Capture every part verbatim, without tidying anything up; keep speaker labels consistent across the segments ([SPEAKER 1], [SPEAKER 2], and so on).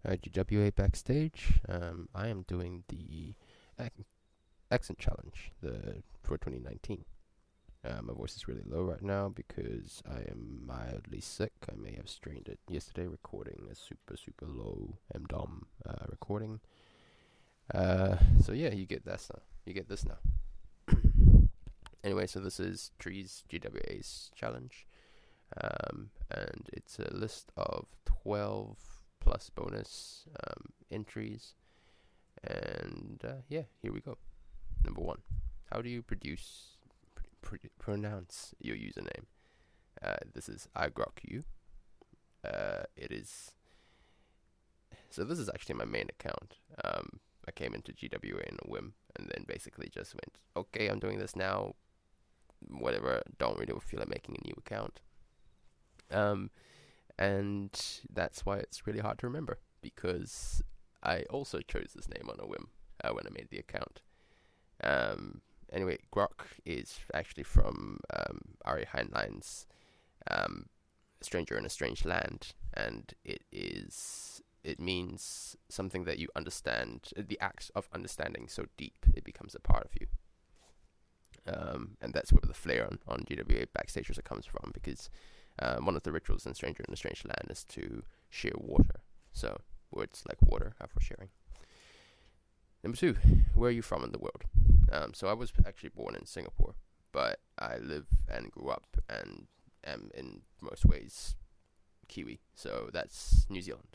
[SPEAKER 1] I G W A Backstage. Um, I am doing the ac- accent challenge the for twenty nineteen. Uh, my voice is really low right now because I am mildly sick. I may have strained it yesterday recording a super, super low M D O M uh, recording. Uh, so yeah, you get this now. You get this now. Anyway, so this is Trees G W A's challenge. Um, and it's a list of twelve plus bonus um, entries. And uh, yeah, here we go. Number one, how do you produce pr- pr- pronounce your username? Uh, this is iGrokU. Uh, it is so. This is actually my main account. Um, I came into G W A in a whim, and then basically just went, okay, I'm doing this now. Whatever. Don't really feel like making a new account. Um, and that's why it's really hard to remember, because I also chose this name on a whim uh, when I made the account. Um, anyway, Grok is actually from um, Ari Heinlein's um, Stranger in a Strange Land, and it is it means something that you understand, the act of understanding so deep it becomes a part of you. Um, and that's where the flair on, on G W A Backstage also comes from, because um, one of the rituals in Stranger in a Strange Land is to share water. So words like water are for sharing. Number two, where are you from in the world? Um, so I was actually born in Singapore, but I live and grew up and am in most ways Kiwi. So that's New Zealand.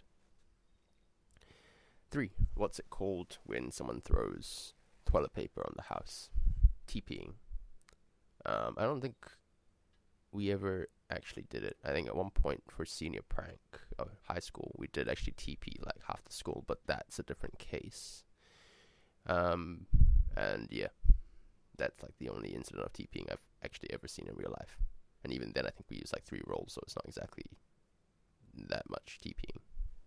[SPEAKER 1] Three, what's it called when someone throws toilet paper on the house? TPing. Um, I don't think we ever actually did it. I think at one point for senior prank of high school, we did actually T P like half the school, but that's a different case. Um, and yeah, that's like the only incident of TPing I've actually ever seen in real life. And even then, I think we used like three rolls, so it's not exactly that much TPing.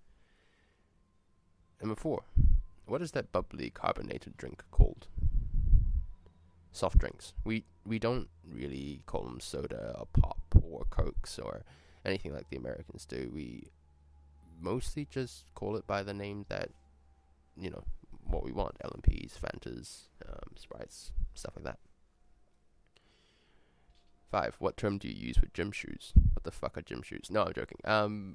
[SPEAKER 1] Number four, what is that bubbly carbonated drink called? Soft drinks. We we don't really call them soda or pop or cokes or anything like the Americans do. We mostly just call it by the name that, you know, what we want. L M Ps, Fantas, um, Sprites, stuff like that. Five, what term do you use for gym shoes? What the fuck are gym shoes? No, I'm joking. Um,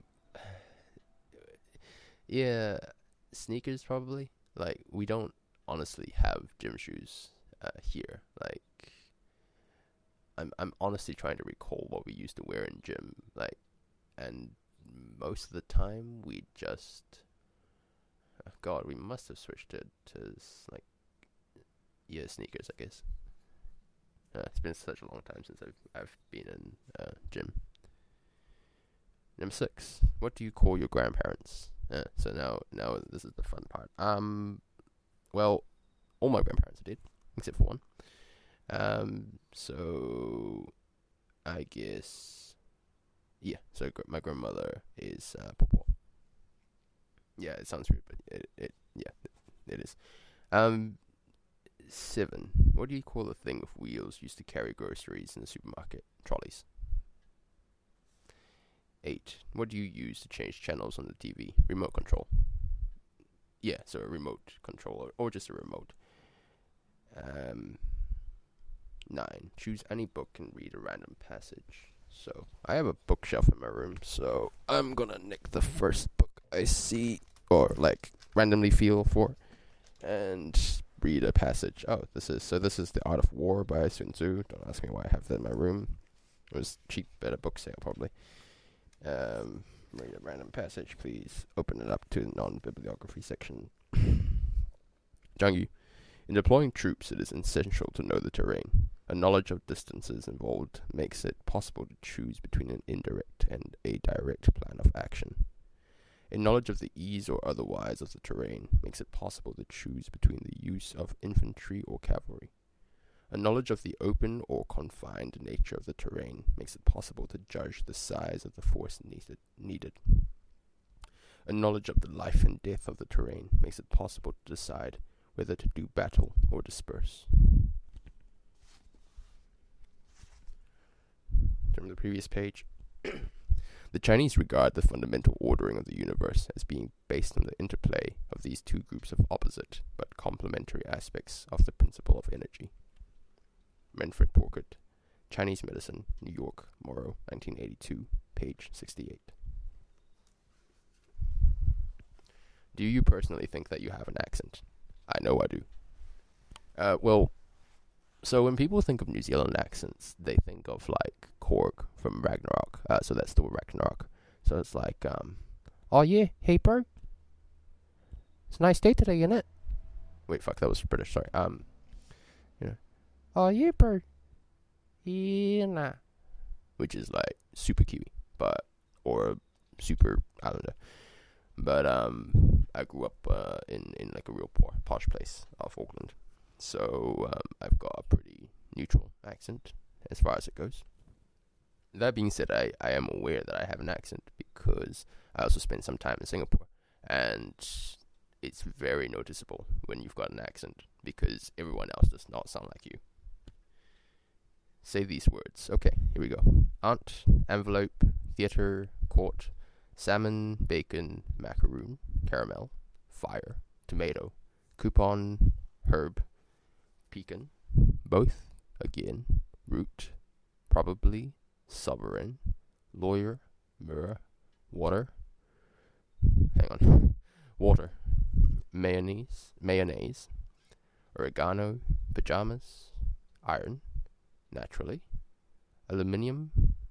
[SPEAKER 1] yeah, sneakers probably. Like, we don't honestly have gym shoes uh, here. Like, I'm I'm honestly trying to recall what we used to wear in gym. Like, and most of the time we just, oh God, we must have switched to to like, yeah, sneakers, I guess. Uh, it's been such a long time since I've I've been in uh, gym. Number six, what do you call your grandparents? Uh, so now now this is the fun part. Um, well, all my grandparents are dead except for one. Um, so I guess, yeah. So gr- my grandmother is uh, Popo. Yeah, it sounds weird, but it it yeah it, it is. Um, seven. What do you call the thing with wheels used to carry groceries in the supermarket? Trolleys. Eight. What do you use to change channels on the T V? Remote control. Yeah, so a remote controller or just a remote. Um, nine. Choose any book and read a random passage. So I have a bookshelf in my room, so I'm gonna nick the first book I see or like randomly feel for, and read a passage. Oh, this is so. This is The Art of War by Sun Tzu. Don't ask me why I have that in my room. It was cheap at a book sale, probably. Um, read a random passage, please. Open it up to the non-bibliography section. Zhang Yu. In deploying troops, it is essential to know the terrain. A knowledge of distances involved makes it possible to choose between an indirect and a direct plan of action. A knowledge of the ease or otherwise of the terrain makes it possible to choose between the use of infantry or cavalry. A knowledge of the open or confined nature of the terrain makes it possible to judge the size of the force needed. needed. A knowledge of the life and death of the terrain makes it possible to decide whether to do battle or disperse. From the previous page. The Chinese regard the fundamental ordering of the universe as being based on the interplay of these two groups of opposite but complementary aspects of the principle of energy. Manfred Porkert, Chinese Medicine, New York, Morrow, nineteen eighty-two, page sixty-eight. Do you personally think that you have an accent? I know I do. Uh, well, so when people think of New Zealand accents, they think of like Korg from Ragnarok. Uh, so that's the Ragnarok. So it's like, um, oh yeah, hey bro, it's a nice day today, isn't it? Wait, fuck, that was British. Sorry. Um, you know, oh yeah, bro, yeah, nah, which is like super Kiwi, but or super, I don't know. But um, I grew up uh, in in like a real poor, posh place of Auckland. So um, I've got a pretty neutral accent as far as it goes. That being said, I, I am aware that I have an accent because I also spent some time in Singapore. And it's very noticeable when you've got an accent because everyone else does not sound like you. Say these words. Okay, here we go. Aunt, envelope, theatre, court, salmon, bacon, macaroon, caramel, fire, tomato, coupon, herb, pecan, both, again, root, probably, sovereign, lawyer, mirror, water, hang on, water, mayonnaise, mayonnaise, oregano, pajamas, iron, naturally, aluminium,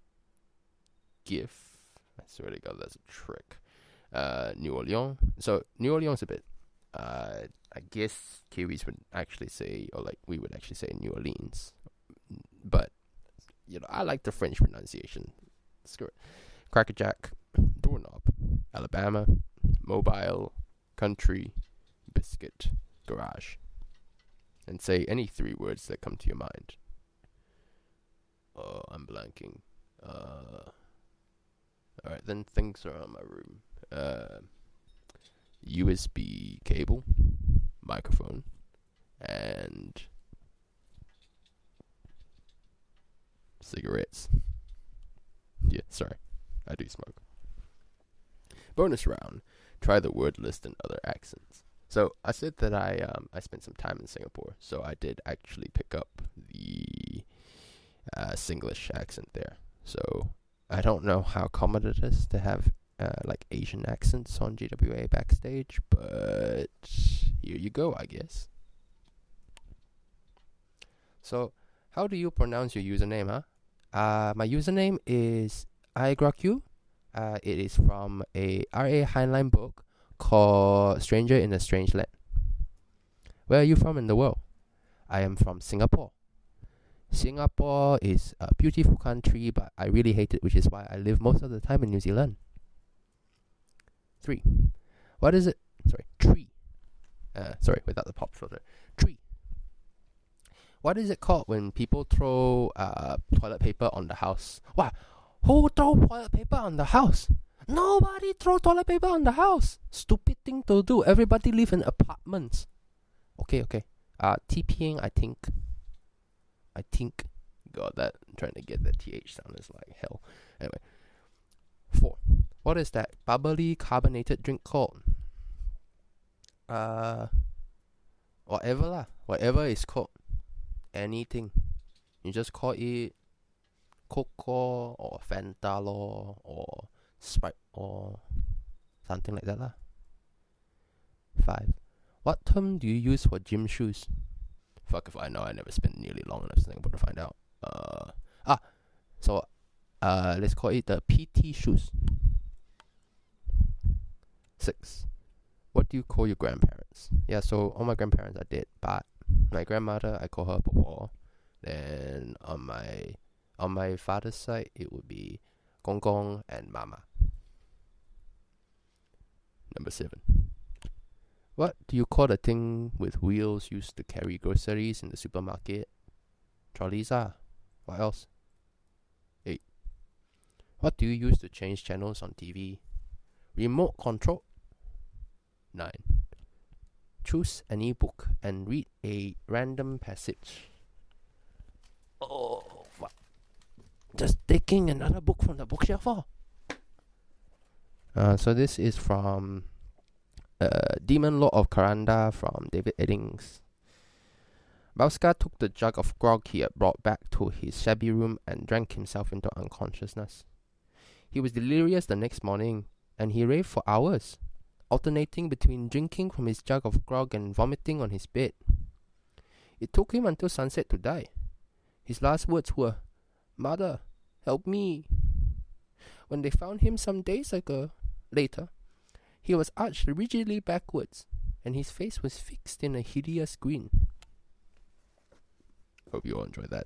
[SPEAKER 1] gif, I swear to God, that's a trick, uh, New Orleans, so New Orleans is a bit, uh, I guess Kiwis would actually say, or like we would actually say New Orleans, but you know I like the French pronunciation. Screw it. Crackerjack, doorknob, Alabama, mobile, country, biscuit, garage, and say any three words that come to your mind. Oh, I'm blanking. Uh, all right, then things around my room. Uh, U S B cable, microphone, and cigarettes. Yeah, sorry, I do smoke. Bonus round. Try the word list in other accents. So I said that I um I spent some time in Singapore, so I did actually pick up the uh, Singlish accent there. So I don't know how common it is to have uh, like Asian accents on G W A Backstage, but here you go, I guess. So how do you pronounce your username, huh? Uh, my username is iGrakyu. Uh, it is from a R A Heinlein book called Stranger in a Strange Land. Where are you from in the world? I am from Singapore. Singapore is a beautiful country, but I really hate it, which is why I live most of the time in New Zealand. Three. What is it? Sorry, tree. Uh, sorry, without the pop filter. Tree. What is it called when people throw uh toilet paper on the house? Wow, who throw toilet paper on the house? Nobody throw toilet paper on the house. Stupid thing to do. Everybody live in apartments. Okay, okay. Uh, TPing, I think. I think. God, that I'm trying to get that T H sound is like hell. Anyway. Four. What is that bubbly carbonated drink called? Uh, whatever lah. Whatever it's called. Anything. You just call it Coco or Fanta lor, or Sprite or something like that lah. Five. What term do you use for gym shoes? Fuck if I know. I never spent nearly long enough in Singapore to find out. Uh, ah, so uh, let's call it the P T shoes. Six. What do you call your grandparents? Yeah, so all my grandparents are dead, but my grandmother, I call her Popo. Then on my on my father's side, it would be Gong Gong and Mama. Number seven. What do you call the thing with wheels used to carry groceries in the supermarket? Trolleys ah. What else? Eight. What do you use to change channels on T V? Remote control. Nine. Choose any book and read a random passage. Oh, fuck. Just taking another book from the bookshelf. Oh. Uh, so this is from uh, Demon Lord of Karanda from David Eddings. Bauska took the jug of grog he had brought back to his shabby room and drank himself into unconsciousness. He was delirious the next morning, and he raved for hours, alternating between drinking from his jug of grog and vomiting on his bed. It took him until sunset to die. His last words were, "Mother, help me." When they found him some days ago, later, he was arched rigidly backwards, and his face was fixed in a hideous grin. Hope you all enjoyed that.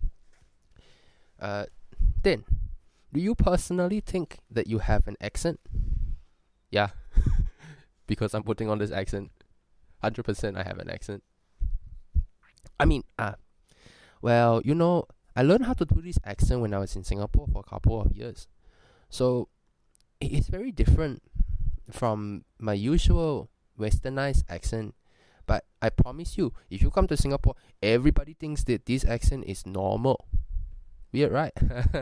[SPEAKER 1] Uh, then, do you personally think that you have an accent? Yeah, because I'm putting on this accent. one hundred percent I have an accent. I mean, uh, well, you know, I learned how to do this accent when I was in Singapore for a couple of years. So, it is very different from my usual westernized accent. But I promise you, if you come to Singapore, everybody thinks that this accent is normal. Weird, right?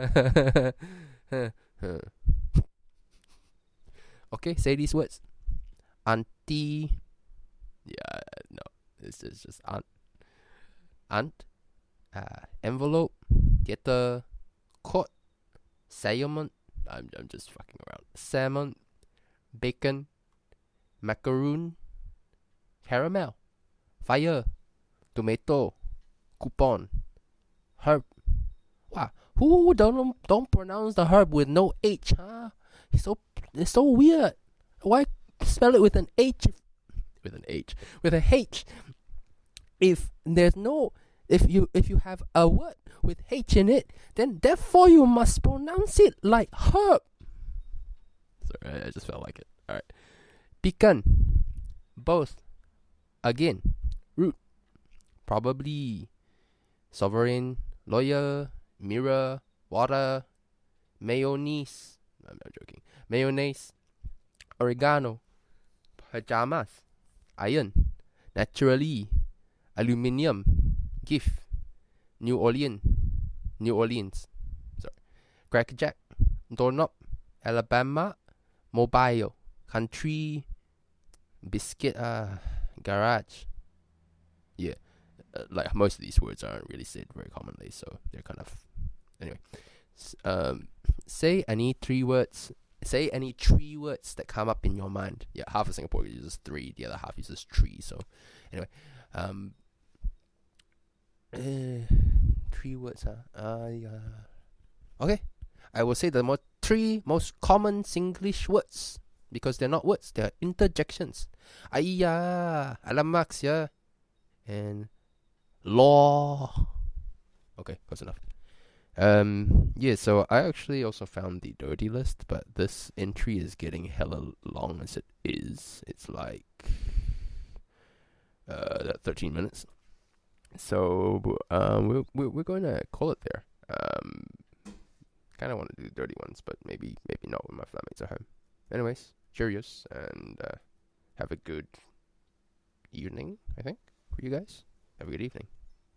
[SPEAKER 1] Okay, say these words. Auntie. Yeah, no. This is just aunt. Aunt. Uh, envelope. Theater. Court. Salmon. I'm, I'm just fucking around. Salmon. Bacon. Macaroon. Caramel, fire, tomato, coupon, herb. Wow, who don't don't pronounce the herb with no H, huh? It's so it's so weird. Why spell it with an H? If, with an H, with a H. If there's no, if you if you have a word with H in it, then therefore you must pronounce it like herb. Sorry, I just felt like it. All right, pecan, both. Again, root, probably, sovereign, lawyer, mirror, water, mayonnaise, I'm not joking, mayonnaise, oregano, pajamas, iron, naturally, aluminium, gift, New Orleans, New Orleans, sorry, crackjack, doorknob, Alabama, mobile, country, biscuit, uh, garage. Yeah, uh, like most of these words aren't really said very commonly, so they're kind of anyway. S- um, say any three words. Say any three words that come up in your mind. Yeah, half of Singapore uses three, the other half uses three. So anyway, um, uh, three words. Huh? Uh, yeah. Okay, I will say the more three most common Singlish words. Because they're not words, they're interjections. Aiya, alamak, yeah. And law. Okay, close enough. Um, yeah, so I actually also found the dirty list, but this entry is getting hella long as it is. It's like uh, thirteen minutes. So um, we're we're, we're going to call it there. Um, kind of want to do dirty ones, but maybe maybe not when my flatmates are home. Anyways, cheerios, and uh, have a good evening, I think, for you guys. Have a good evening.